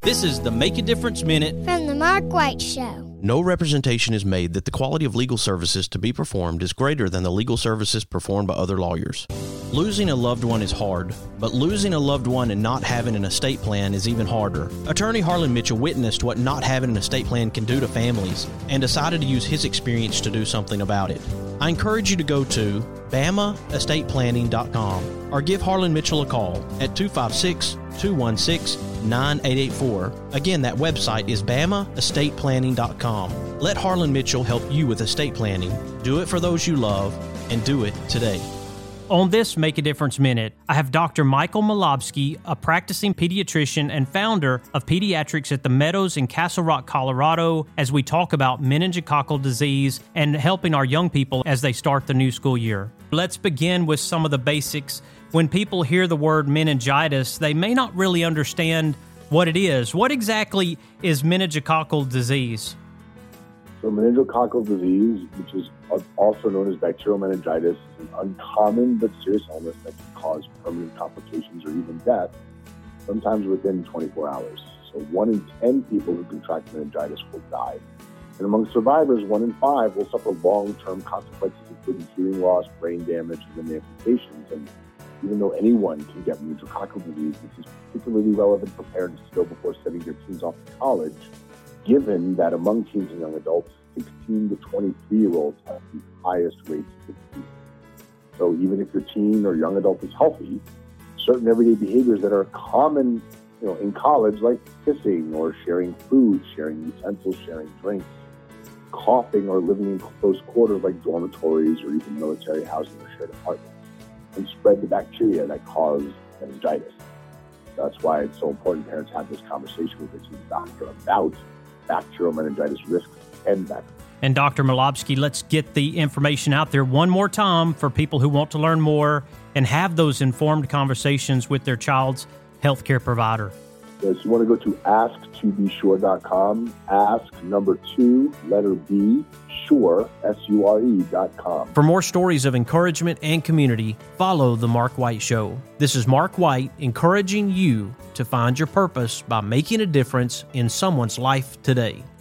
This is the Make a Difference Minute from the Mark White Show. No representation is made that the quality of legal services to be performed is greater than the legal services performed by other lawyers. Losing a loved one is hard, but losing a loved one and not having an estate plan is even harder. Attorney Harlan Mitchell witnessed what not having an estate plan can do to families and decided to use his experience to do something about it. I encourage you to go to BamaEstatePlanning.com or give Harlan Mitchell a call at 256-216-9884. Again, that website is BamaEstatePlanning.com. Let Harlan Mitchell help you with estate planning. Do it for those you love, and do it today. On this Make a Difference Minute, I have Dr. Michael Malobsky, a practicing pediatrician and founder of Pediatrics at the Meadows in Castle Rock, Colorado, as we talk about meningococcal disease and helping our young people as they start the new school year. Let's begin with some of the basics. When people hear the word meningitis, they may not really understand what it is. What exactly is meningococcal disease? So meningococcal disease, which is also known as bacterial meningitis, is an uncommon but serious illness that can cause permanent complications or even death, sometimes within 24 hours. So 1 in 10 people who contract meningitis will die. And among survivors, 1 in 5 will suffer long-term consequences, including hearing loss, brain damage, and limb amputations. And even though anyone can get meningococcal disease, this is particularly relevant for parents still before sending their teens off to college, given that among teens and young adults, 16 to 23-year-olds have the highest rates of disease. So even if your teen or young adult is healthy, certain everyday behaviors that are common, in college, like kissing or sharing food, sharing utensils, sharing drinks, coughing, or living in close quarters like dormitories or even military housing or shared apartments, and spread the bacteria that cause meningitis. That's why it's so important parents have this conversation with their team's doctor about bacterial meningitis risks and vaccines. And Dr. Malobsky, let's get the information out there one more time for people who want to learn more and have those informed conversations with their child's healthcare provider. Yes, you want to go to asktobesure.com, ask number 2, letter B, sure, SURE.com. For more stories of encouragement and community, follow The Mark White Show. This is Mark White encouraging you to find your purpose by making a difference in someone's life today.